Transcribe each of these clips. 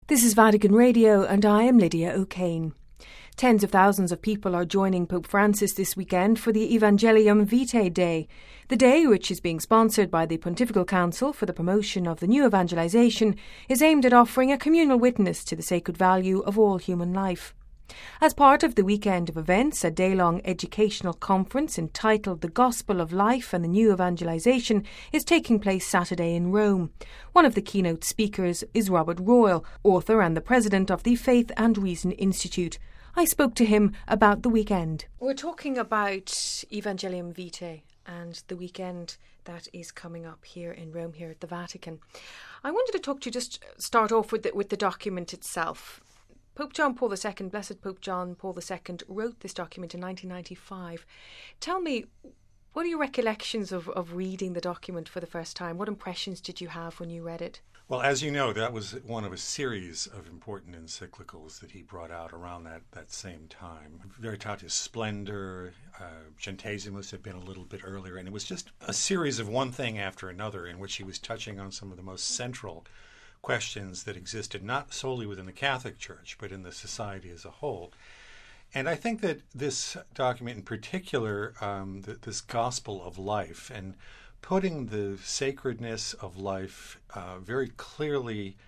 This is Vatican Radio and I am Lydia O'Kane. Tens of thousands of people are joining Pope Francis this weekend for the Evangelium Vitae Day. The day, which is being sponsored by the Pontifical Council for the promotion of the new evangelization, is aimed at offering a communal witness to the sacred value of all human life. As part of the weekend of events, a day-long educational conference entitled The Gospel of Life and the New Evangelization is taking place Saturday in Rome. One of the keynote speakers is Robert Royal, author and the president of the Faith and Reason Institute. I spoke to him about the weekend. We're talking about Evangelium Vitae and the weekend that is coming up here in Rome, here at the Vatican. I wanted to talk to you, just start off with the document itself. Pope John Paul II, Blessed Pope John Paul II, wrote this document in 1995. Tell me, what are your recollections of reading the document for the first time? What impressions did you have when you read it? Well, as you know, that was one of a series of important encyclicals that he brought out around that same time. Veritatis Splendor, Centesimus had been a little bit earlier, and it was just a series of one thing after another in which he was touching on some of the most central questions that existed not solely within the Catholic Church, but in the society as a whole. And I think that this document in particular, this gospel of life, and putting the sacredness of life very clearly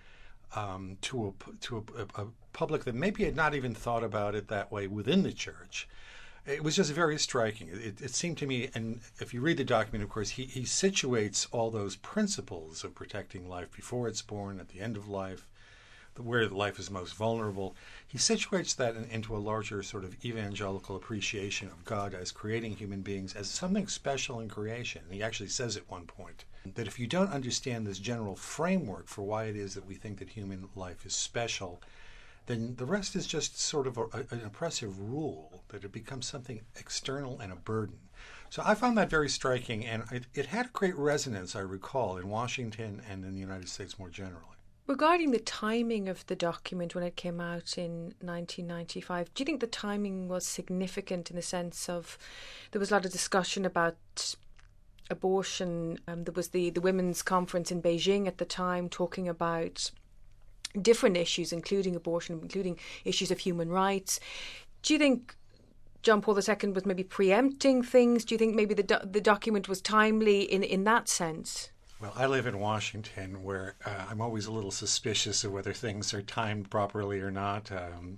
to a public that maybe had not even thought about it that way within the Church, it was just very striking. It seemed to me, and if you read the document, of course, he situates all those principles of protecting life before it's born, at the end of life, where life is most vulnerable. He situates that into a larger sort of evangelical appreciation of God as creating human beings as something special in creation. And he actually says at one point that if you don't understand this general framework for why it is that we think that human life is special, then the rest is just sort of an oppressive rule, that it becomes something external and a burden. So I found that very striking, and it had great resonance, I recall, in Washington and in the United States more generally. Regarding the timing of the document when it came out in 1995, do you think the timing was significant in the sense of there was a lot of discussion about abortion? There was the Women's Conference in Beijing at the time talking about different issues, including abortion, including issues of human rights. Do you think John Paul II was maybe preempting things? Do you think maybe the document was timely in that sense? Well, I live in Washington, where I'm always a little suspicious of whether things are timed properly or not.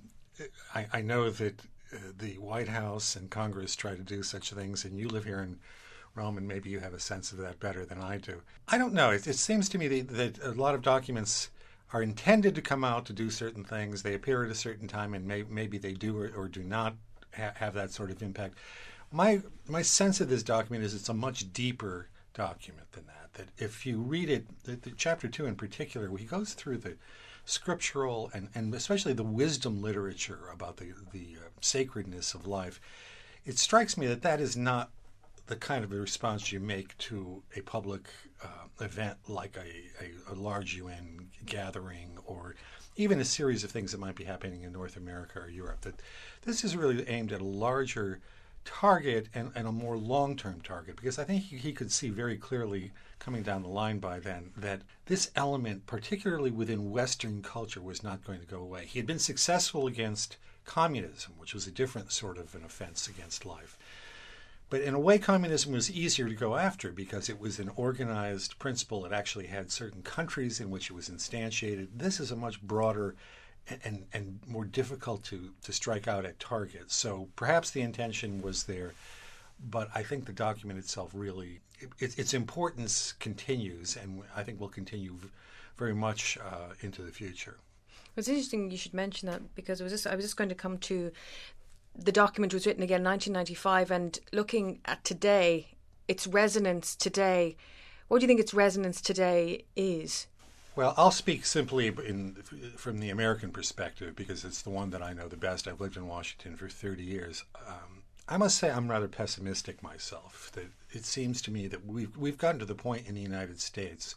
I know that the White House and Congress try to do such things, and you live here in Rome, and maybe you have a sense of that better than I do. I don't know. It seems to me that a lot of documents are intended to come out to do certain things. They appear at a certain time, and maybe they do or do not have that sort of impact. My sense of this document is it's a much deeper document than that. That if you read it, the chapter 2 in particular, he goes through the scriptural and especially the wisdom literature about the sacredness of life. It strikes me that is not the kind of a response you make to a public event like a large UN gathering, or even a series of things that might be happening in North America or Europe. That this is really aimed at a larger target and a more long-term target, because I think he could see very clearly coming down the line by then that this element, particularly within Western culture, was not going to go away. He had been successful against communism, which was a different sort of an offense against life. But in a way, communism was easier to go after because it was an organized principle. It actually had certain countries in which it was instantiated. This is a much broader and more difficult to strike out at targets. So perhaps the intention was there, but I think the document itself really, its importance continues, and I think will continue very much into the future. It's interesting you should mention that, because I was just going to come to the document was written again in 1995, and looking at today, its resonance today. What do you think its resonance today is? Well, I'll speak simply from the American perspective, because it's the one that I know the best. I've lived in Washington for 30 years. I must say I'm rather pessimistic myself. That it seems to me that we've gotten to the point in the United States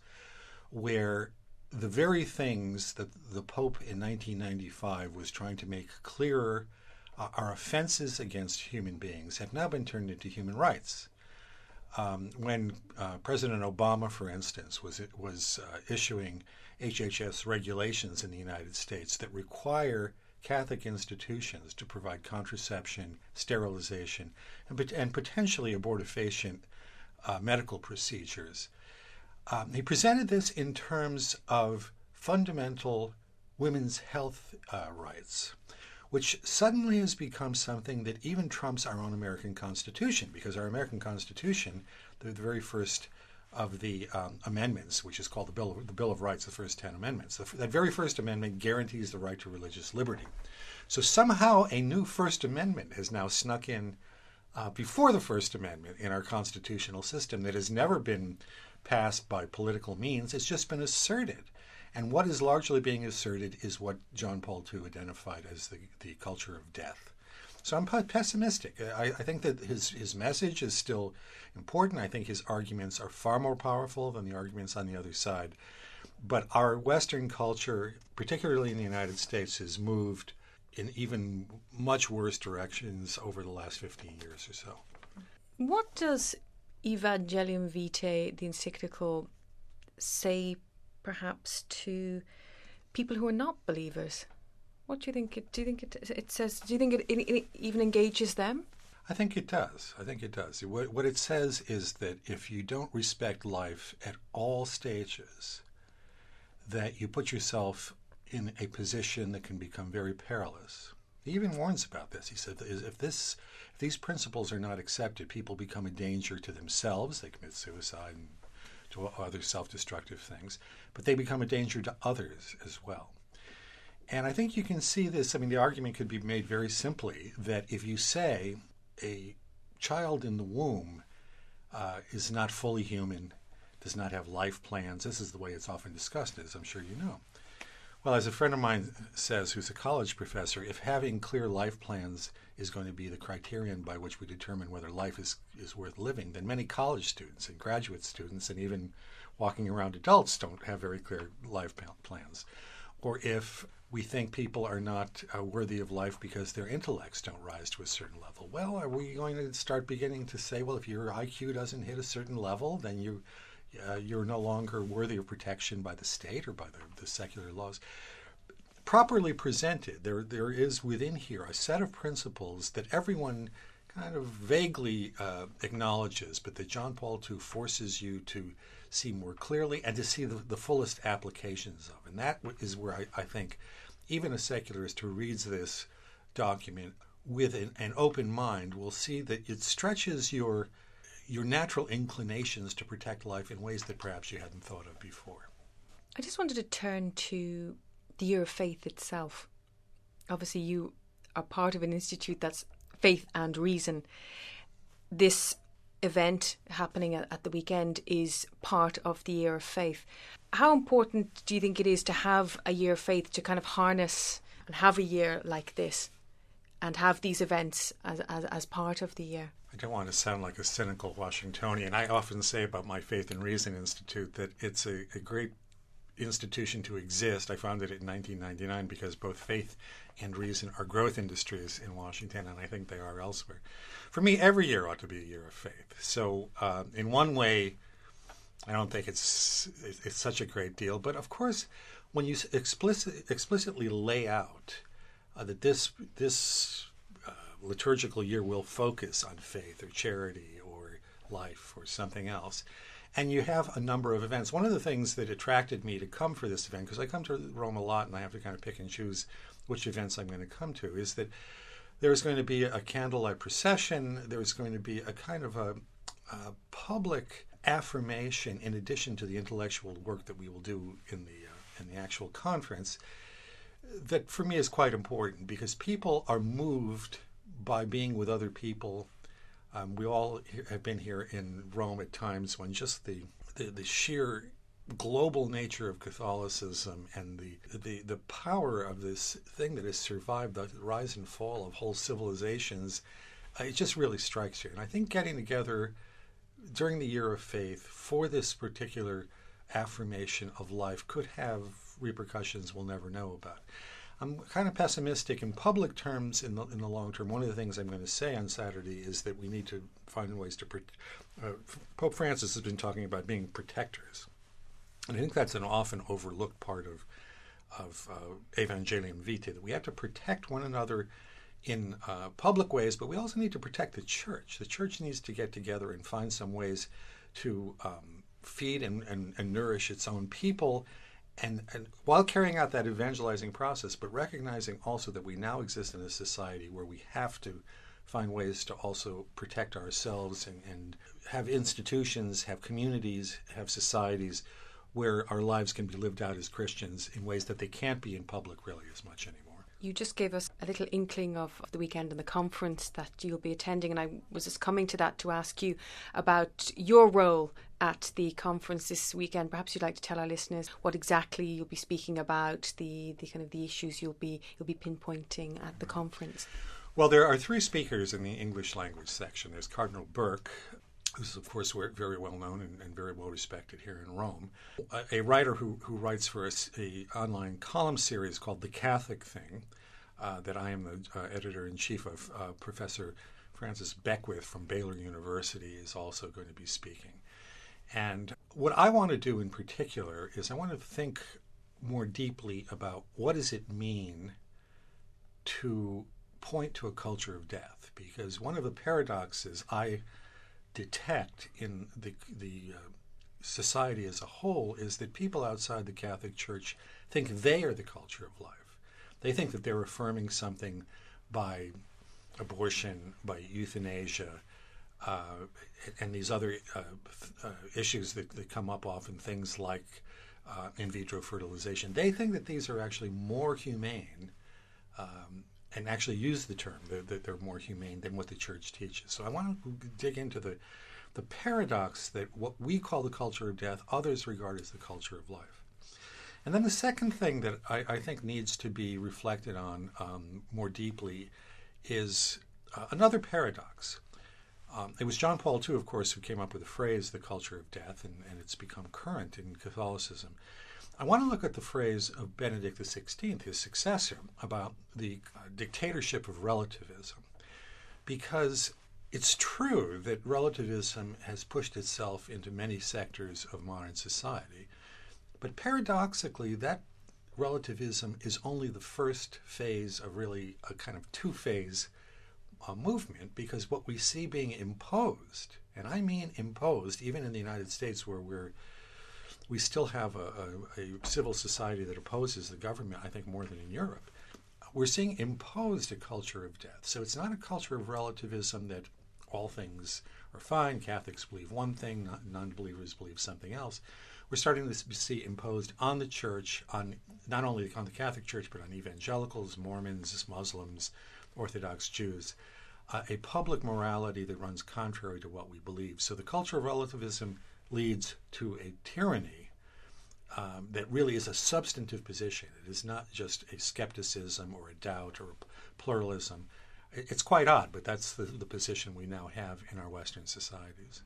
where the very things that the Pope in 1995 was trying to make clearer are offenses against human beings have now been turned into human rights. When President Obama, for instance, was issuing HHS regulations in the United States that require Catholic institutions to provide contraception, sterilization, and potentially abortifacient medical procedures. He presented this in terms of fundamental women's health rights, which suddenly has become something that even trumps our own American Constitution, because our American Constitution, the very first of the amendments, which is called the Bill of Rights, the first 10 amendments, that very first amendment guarantees the right to religious liberty. So somehow a new First Amendment has now snuck in before the First Amendment in our constitutional system that has never been passed by political means. It's just been asserted. And what is largely being asserted is what John Paul II identified as the culture of death. So I'm pessimistic. I think that his message is still important. I think his arguments are far more powerful than the arguments on the other side. But our Western culture, particularly in the United States, has moved in even much worse directions over the last 15 years or so. What does Evangelium Vitae, the encyclical, say perhaps to people who are not believers? What do you think? Do you think it says? Do you think it even engages them? I think it does. What it says is that if you don't respect life at all stages, that you put yourself in a position that can become very perilous. He even warns about this. He said, if these principles are not accepted, people become a danger to themselves. They commit suicide and to other self-destructive things, but they become a danger to others as well. And I think you can see this. I mean, the argument could be made very simply that if you say a child in the womb is not fully human, does not have life plans, this is the way it's often discussed, as I'm sure you know. Well, as a friend of mine says, who's a college professor, if having clear life plans is going to be the criterion by which we determine whether life is worth living, then many college students and graduate students and even walking around adults don't have very clear life plans. Or if we think people are not worthy of life because their intellects don't rise to a certain level, well, are we going to start beginning to say, well, if your IQ doesn't hit a certain level, then you're no longer worthy of protection by the state or by the secular laws? Properly presented, there is within here a set of principles that everyone kind of vaguely acknowledges, but that John Paul II forces you to see more clearly and to see the fullest applications of. And that is where I think even a secularist who reads this document with an open mind will see that it stretches your natural inclinations to protect life in ways that perhaps you hadn't thought of before. I just wanted to turn to the Year of Faith itself. Obviously, you are part of an institute that's faith and reason. This event happening at the weekend is part of the Year of Faith. How important do you think it is to have a Year of Faith, to kind of harness and have a year like this and have these events as part of the year? I don't want to sound like a cynical Washingtonian. I often say about my Faith and Reason Institute that it's a great institution to exist. I founded it in 1999 because both faith and reason are growth industries in Washington, and I think they are elsewhere. For me, every year ought to be a year of faith. So in one way, I don't think it's such a great deal. But of course, when you explicitly lay out that this liturgical year will focus on faith or charity or life or something else, and you have a number of events. One of the things that attracted me to come for this event, because I come to Rome a lot and I have to kind of pick and choose which events I'm going to come to, is that there's going to be a candlelight procession. There's going to be a kind of a public affirmation, in addition to the intellectual work that we will do in the actual conference, that for me is quite important, because people are moved by being with other people. We all have been here in Rome at times when just the sheer global nature of Catholicism and the power of this thing that has survived the rise and fall of whole civilizations, it just really strikes you. And I think getting together during the Year of Faith for this particular affirmation of life could have repercussions we'll never know about. I'm kind of pessimistic in public terms in the long term. One of the things I'm going to say on Saturday is that we need to find ways to Pope Francis has been talking about being protectors. And I think that's an often overlooked part of Evangelium Vitae, that we have to protect one another in public ways, but we also need to protect the church. The church needs to get together and find some ways to feed and nourish its own people, and while carrying out that evangelizing process, but recognizing also that we now exist in a society where we have to find ways to also protect ourselves and have institutions, have communities, have societies where our lives can be lived out as Christians in ways that they can't be in public really as much anymore. You just gave us a little inkling of the weekend and the conference that you'll be attending, and I was just coming to that to ask you about your role at the conference this weekend. Perhaps you'd like to tell our listeners what exactly you'll be speaking about, the kind of the issues you'll be pinpointing at the conference. Well, there are 3 speakers in the English language section. There's Cardinal Burke, who's of course very well known and very well respected here in Rome, a writer who writes for us a online column series called The Catholic Thing, that I am the editor-in-chief of. Professor Francis Beckwith from Baylor University is also going to be speaking. And what I want to do in particular is I want to think more deeply about what does it mean to point to a culture of death, because one of the paradoxes I detect in the society as a whole is that people outside the Catholic Church think they are the culture of life. They think that they're affirming something by abortion, by euthanasia, and these other issues that come up often, things like in vitro fertilization. They think that these are actually more humane, and actually use the term that they're more humane than what the Church teaches. So I want to dig into the paradox that what we call the culture of death, others regard as the culture of life. And then the second thing that I think needs to be reflected on more deeply is another paradox. It was John Paul II, of course, who came up with the phrase, the culture of death, and it's become current in Catholicism. I want to look at the phrase of Benedict XVI, his successor, about the dictatorship of relativism, because it's true that relativism has pushed itself into many sectors of modern society, but paradoxically, that relativism is only the first phase of really a kind of 2-phase movement, because what we see being imposed, and I mean imposed, even in the United States where we still have a civil society that opposes the government, I think, more than in Europe. We're seeing imposed a culture of death. So it's not a culture of relativism that all things are fine, Catholics believe one thing, non-believers believe something else. We're starting to see imposed on the Church, on not only on the Catholic Church, but on evangelicals, Mormons, Muslims, Orthodox Jews, a public morality that runs contrary to what we believe. So the culture of relativism leads to a tyranny that really is a substantive position. It is not just a skepticism or a doubt or a pluralism. It's quite odd, but that's the position we now have in our Western societies.